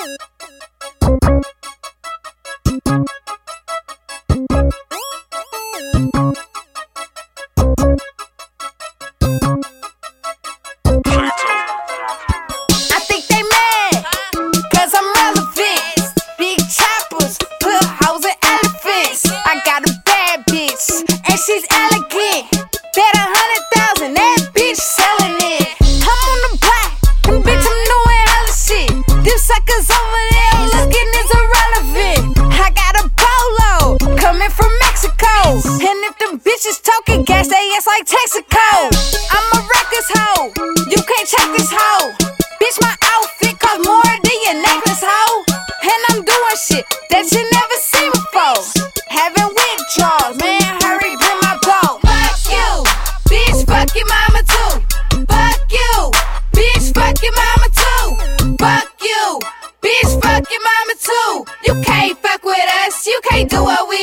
She's elegant, bet 100,000, that bitch selling it. I'm on the block, and bitch I'm doing hella shit. Them suckers over there looking is irrelevant. I got a polo, coming from Mexico. And if them bitches talking gas, they ass like Texaco. I'm a reckless hoe, you can't check this hoe. Bitch, my outfit cost more than your necklace, hoe. And I'm doing shit that you never seen before. Having withdrawals, man, hurry, bring my ball. Fuck you, bitch, fuck your mama too. Fuck you, bitch, fuck your mama too. Fuck you, bitch, fuck your mama too. You can't fuck with us, you can't do what we